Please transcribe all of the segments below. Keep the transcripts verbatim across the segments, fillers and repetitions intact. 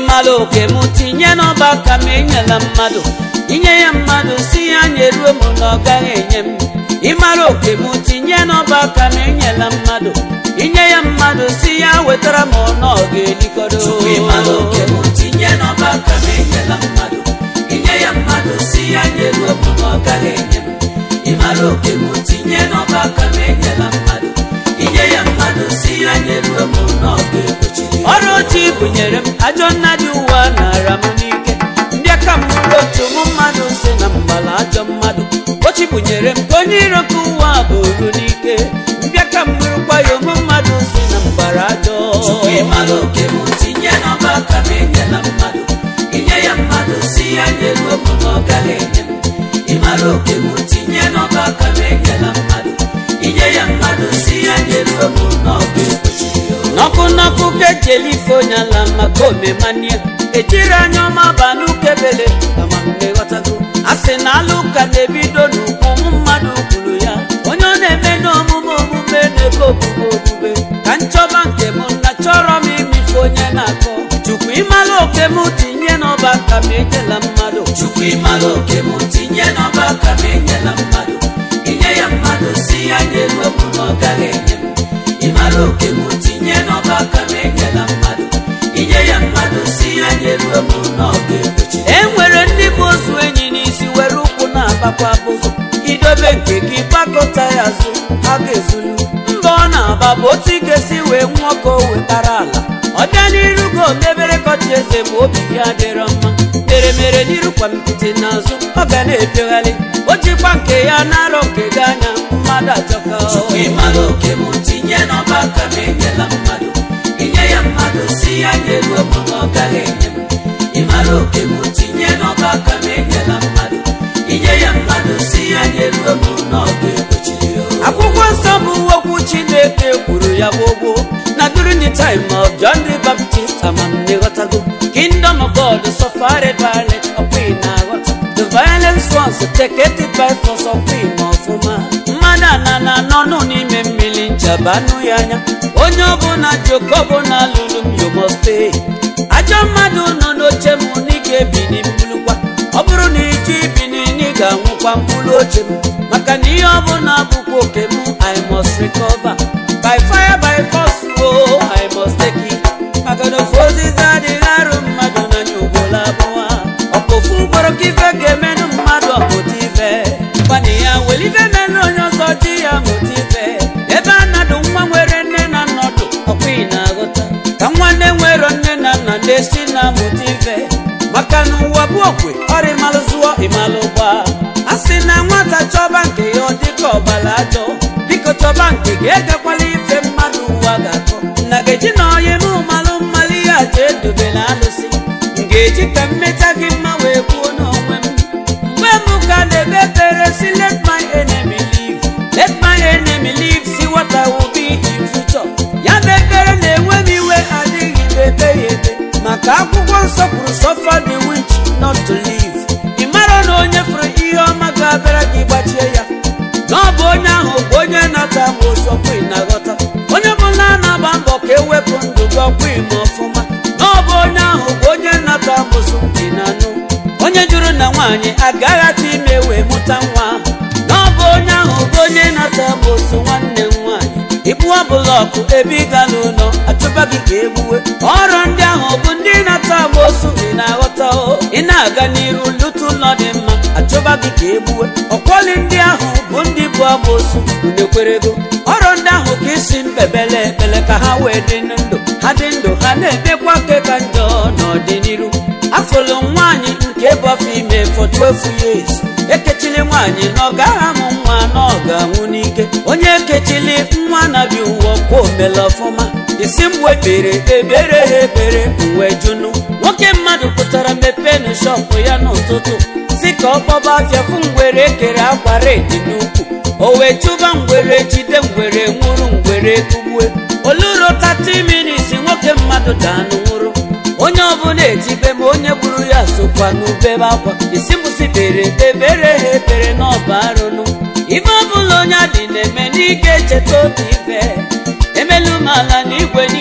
imalo ke mutinye no baka menyela mmadu inye ya mmadu si ya nyeruo mu no gaghị enye m imalo ke mutinye no baka menyela mmadu inye ya mmadu si ya wetara m no ga-elikodo imalo ke mutinye no baka menyela mmadu inye ya mmadu si ya nyeruo mu no gaghị enye m imalo ke mutinye no baka menyela mmadu inye ya mmadu si ya nyeruo mu no ga-ekochiri ọrụ chi bunyere m ajọ nnadi ụwa nara m n'ike ndị aka m otu ụmụ mmadụ si na mgbala ajọ mmadụ ochi bunyere m onye iro ka ụwa bụrụ n'ike ndị aka m bụrụkwa ya ụmụ mmadụ si na mgbara ajọ imalo ke mutinye no baka menyela mmadu inye ya mmadu si ya nyeruo mu no gaghị enye m imalo ke mutinye no baka menyela mmadu inye ya mmadu si ya nyeruo mu no ga-ekochiri nọkụ nọkụ kejelifonyala maka omemania ejiri anya ọma banụ kebele kama mmeghọtago asị na alụka na-ebido n'ukwu ụmụ mmadụ kwuru ya onye ọ na-eme n'omume omume na-ebe omume omume ka nchọba nke m na chọrọ m imife onye na-akọ chukwu ịmala oke m tinye n'ọba ka m enyela mmadụ chukwu ịmala oke m tinye n'ọba ka m enyela mmadụ inye ya mmadụ si ya nyeruo mu na ọ gaghị enye m imalo ke mutinye no baka menyela mmadu inye ya mmadu si ya nyeruo mu no ga-ekochi enwere ndị bụ ozu enyi n'isi were ụkwụ na-agbakwa abụzụ idobe nke gị gbakọta ya azụ ha ga-ezulu mba ọ na-agba bụ otu ị ga-esi wee nwoke o wetara ala ọ bịa n'iru gị omebere kọchi eze ma obi ya dịrọ mma mere mere n'iru kwa mpịtị n'azụ ọ ga na-epiogharị o jikwa nke ya na-arọ nke gị anya mmadụ ajọka chukwu ịmala oke m tinye n'ọba ka m enyela mmadụ inye ya mmadụ si ya nyeruo mu na ọ gaghị enye m ịmala oke m tinye n'ọba ka m enyela mmadụ inye ya mmadụ si ya nyeruo mu na ọ ga-ekochiri akwụkwọ nsọ bụ okwu Chineke kwuru ya gbogbo na during the time of John the Baptist amamneghọtago kingdom of God suffered violence ọkwa na-aghọta the violence ones take it by force ọkwa ime ọfụma mmadụ anana n'ọnụ n'ime mmiri nchabanụ ya anya onye ọbụla jokọbụla lụrụ m you must pay ajọ mmadụ nọ n'oche m n'ike ebini mbulukwa ọ bụrụ na iji ibini ị ga-anwụkwa mkpụrụ oche m maka na ihe ọbụla bụkwa oke m I must recover by fire by force oh I must take it maka na ofu ozizi adịghị arụ mmadụ n'anya ugboro abụọ ọkpọfu gwara ka ife ga-emenụ mmadụ ọpụta ife gbana ya were ife menụ onye ọzọ ji ya mụta ife ebe a na-adụ nwa nwere nne na nnọdụ ọkwa ị na-aghọta ka nwanne nwere nne na nna na-esi na-amụta ife maka na ụwa bụ okwe ọrịa ịmalụ zụọ ịmalụ gbaa a sị na nwata chọba nke ya ọ dịka ọbara ajọ biko chọba nke ga-egakwala ife mmadụ ụwa ga-akọ nna ga-eji na onye m malụ mmalụ ya ji edobela alụsị m ga-eji ka mmeta gị mma wee kwuo n'onwe m mgbe m ka na-ebe ekpere si let my enemy live let my enemy live see what I will be in future ya bụ ekpere na-enwe m iwe adịghị m ebe ya ebe maka akwụkwọ nsọ kwuru suffer the witch not to live ị mara na onye fụrụ ihe ọma ga-abịara gị gbachie ya na ọ bụ onye ahụ bụ onye nata ma ụzọkwa ị na-aghọta onye ọbụla na-agba mbọ ka ewepụ ndụ gị ọkwa ime ọfụma na ọ bụ onye ahụ bụ onye nata mụsụ dị na anụ onye jụrụ na nwaanyị agaghị ime wee mụta nwa na ọ bụ onye ahụ bụ onye nata mụsụ nwanne m nwaanyị ibu ọbụla ọkụ ebe ị ga n'ụlọ achụba gị ka egbuwe ọrụ ndị ahụ bụ ndị nata amoosu ị na-aghọta o ị na-aga n'iru lụtụ ụlọ dị mma achụba gị ka egbuwe ọkwọli ndị ahụ bụ ndị bụ amoosu unekwerego ọrụ ndị ahụ ka isi mbebele ekpele ka ha wee dị ndụ ha dị ndụ ha na-emekwa nke ka njọ n'ọdịnihu afọlụ nwaanyị nke bụ afọ ime for twelve years ekechili nwaanyị na ọ gaghị amụ nwa na ọ ga-anwụ n'ike onye ekechili nwa na-abi ụwa kwa omele ọfụma isi mgbe ekpere ebere ha ekpere uwe junu nwoke mmadụ pụtara mepenu shọpụ ya n'ụtụtụ si ka ọ kpọba afịa fụ ngwere ekere akwa redi n'ukwu o wee chụba ngwere jide ngwere nwụrụ ngwere kugbue oluro thirty minutes nwoke mmadụ daanụ nwụrụ onye ọbụla etibe ma onye gburu ya sokwa n'ubebe akwa isi mbụsi kpere ebere ha ekpere n'ọba arụnụ ife ọbụla onye adị na-eme n'ike echeta otu ife emelu m ala na igwe niile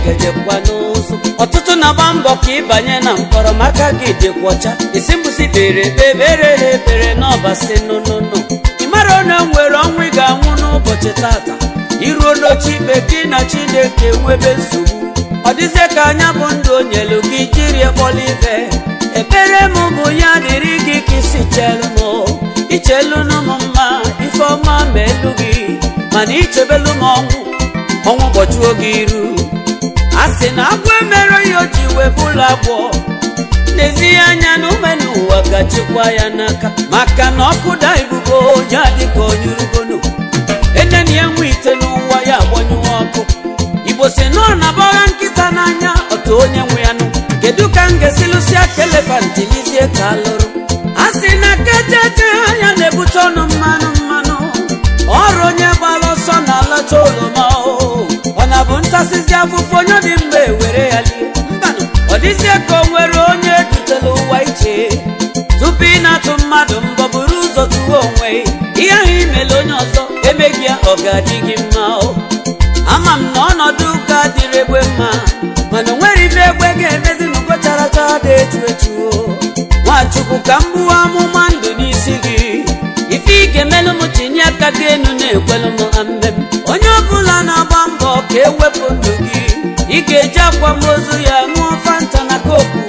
Chineke dịkwa n'ụzọ. Ọtụtụ na-agba mbọ ka ịbanye na mkpọrọ maka gị dịkwa ọcha. Isi mgbụsị kpere ekpere ha ekpere n'ọbasị nụnụnụ. Ị mara onye nwere ọnwụ ị ga-anwụ n'ụbọchị tata. Iruo n'oche ikpe gị na Chineke nwebe nsogbu. Ọ dịzie ka anya bụ ndụ o nyelu gị jiri ekpọla ibe. Ekpere m bụ ya dịrị gị ka isi chelu m. Ichelu m mma ife ọma ma elu gị, mana ichebelu m ọnwụ ọnwụ ụbọchị oge iru. A sị na agwọ emere ya o ji webụla agwọ. N'ezie anya na ume n'ụwa gachikwa ya n'aka, maka na ọkụ da ibubo ya dịka onyurugono. Eneni ya nwe ite n'ụwa ya agbanyụwa ọkụ. Igbo si nọ na bọgha nkịta n'anya otu onye nwe ya nụ. Kedu ka m ga-esilụsịa ka elefanti lizie ka alụrụ? A sị na kejeje ya na-ebute ọnụ mmanụ mmanụ. Ọrụ onye gbara ọsọ na-alacha oroma. Ọ na-bụ ntasịzi afụfụ onye dị mgbe were ya lie. Mbanụ, ọ dịzie ka o nwere onye edutela ụwa iche. Tupu ị na-atụ mmadụ mbọ buru ụzọ tụwa onwe. Ihe ahụ imele onye ọzọ emeghị ya ọ ga-adị gị mma. Ama m na ọnọdụ ụka dịrị egbe mma, mana o nwere ife egbe ga-emezi n'ugo chara chara dị echu echu. Nwachukwu ka m gbuo amụma ndụ n'isi gị. Ife ị ga-emelụ m tinye aka gị enu na-ekwelụ m ambe m. Onye ọbụla na-agba mbọ ka ewepụ ndụ gị, ị ga-eji akwamozu ya ṅụọ fanta na koku.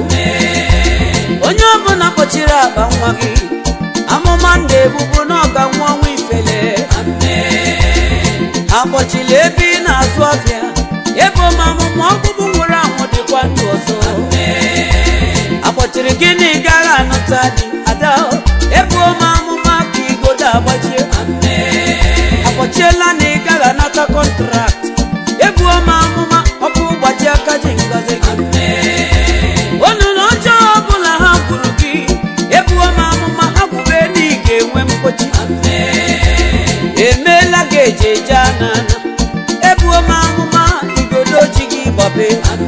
Onye ọbụla kpọchiri akpa nwa gị, amụma ndụ ebubo na ọ ga-anwụ ọnwụ ifele. Akpọchila ebe ị na-azụ ọbịa, ebe ọmụmụ ọgbụgbụ nwere anwụ dịkwa ndụ ọzọ. Akpọchiri gị na ị gaghị anụta dị ada, ebe ọmụma ka igodo agbachie. Akpọchiela na ị gaghị anata kọntrakt, ebe ọmụma ọkụ gbaji aka ji ngozi gị. Onunu ọjọọ ọbụla ha kwuru gị, ebe ọmụma ha kwube na ị ga-enwe mkpochi. Emeela gị eje eje anana, ebu ome amụma igodo ji gị gbabe.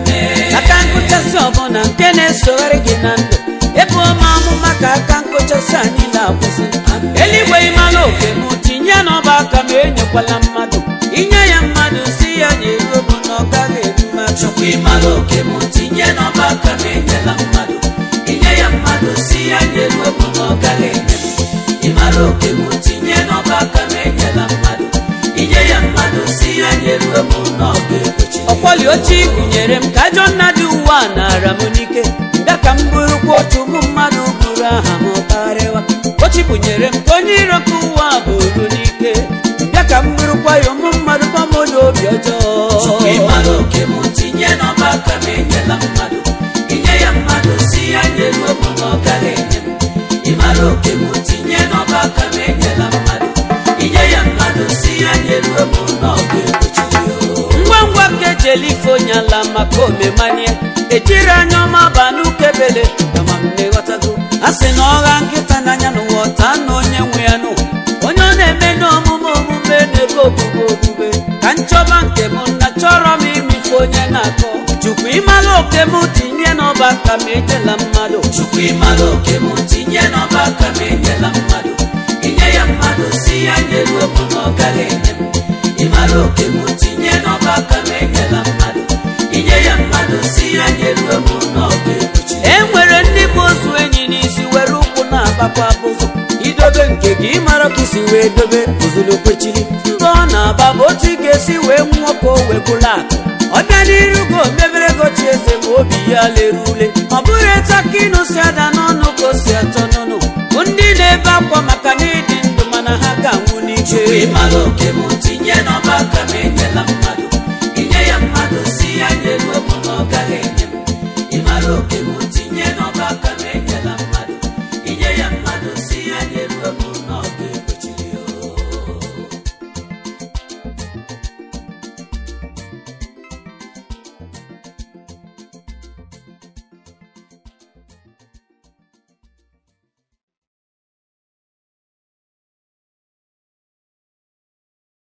Aka nkụchasị ọbụla nke na-esogharị gị na ndụ, ebu ome amụma ka aka nkụchasị anyị na-akwụsị. Eluigwe ịmala oke m tinye n'ọba aka ma enyekwala mmadụ. Inye ya mmadụ si ya na-eru obu na ọ gaghị eru mmadụ. Chukwu ịmala oke m tinye n'ọba aka ma enyela mmadụ. Inye ya mmadụ si ya na-eru obu na ọ gaghị enye m. Ịmala oke m tinye n'ọba aka ma enyela mmadụ. Inye ya mmadụ si ya na-eru obu na ọ ga-ekpuchi. Ọkwọli oche bunyere m ka ajọ nna dị ụwa nara m n'ike. Bịa ka m bụrụkwa otu ụmụ mmadụ bụrụ aha m karịwa. Ochi bunyere m ka onye iro ka ụwa bụrụ n'ike. Bịa ka m bụrụkwa ya ụmụ mmadụ gbamodo obi ọjọọ. Chukwu ịmala oke m tinye n'ọba aka ma enyela mmadụ. Inye ya mmadụ si ya na-eru obu na ọ gaghị enye m. Ịmala oke m tinye n'ọba aka ma enyela mmadụ. Inye ya mmadụ si ya na-eru obu na ọ ga-ekpuchi. Ngwa ngwa ka ejeli ife onye ala maka omemanye. Ejiri anya ọma ba n'ukebele kama m na-eghọtago. A sị na ọgha nkịta n'anya n'ụwa ọta na onye nwe ya nụ. Onye ọ na-eme n'omume omume na-ebe ogbugbe ogbugbe. Ka nchọba nke m na chọrọ m imife onye na-akọ. Chukwu ịmala oke m tinye n'ọba aka ma enyela mmadụ. Chukwu ịmala oke m tinye n'ọba aka ma enyela mmadụ. Inye ya mmadụ si ya na-eru obu na ọ gaghị enye m. Ịmala oke m tinye n'ọba aka ma enyela mmadụ. Inye ya mmadụ si ya na-eru obu na ọ ga-ekpuchi. E nwere ndị bụ ozu enyi n'isi were ụkwụ na-agbakwa abụzụ. Idobe nke gị ịmara ka isi wee dobe bụzụlụ kwechiri. Mbọ ọ na-agba bụ otu ị ga-esi wee nwụọ ka o wee bụla akụ. Ọ bịa n'iru go mebere gochi eze ma obi ya lere ule. Ọ bụrụ etu aka ịnụ si ada n'ọnụ ka o si atọ n'ọnụ. Bụ ndị na-ebe akwa maka na ịdị ndụ mana ha ga-anwụ n'ike. Chukwu ịmala oke m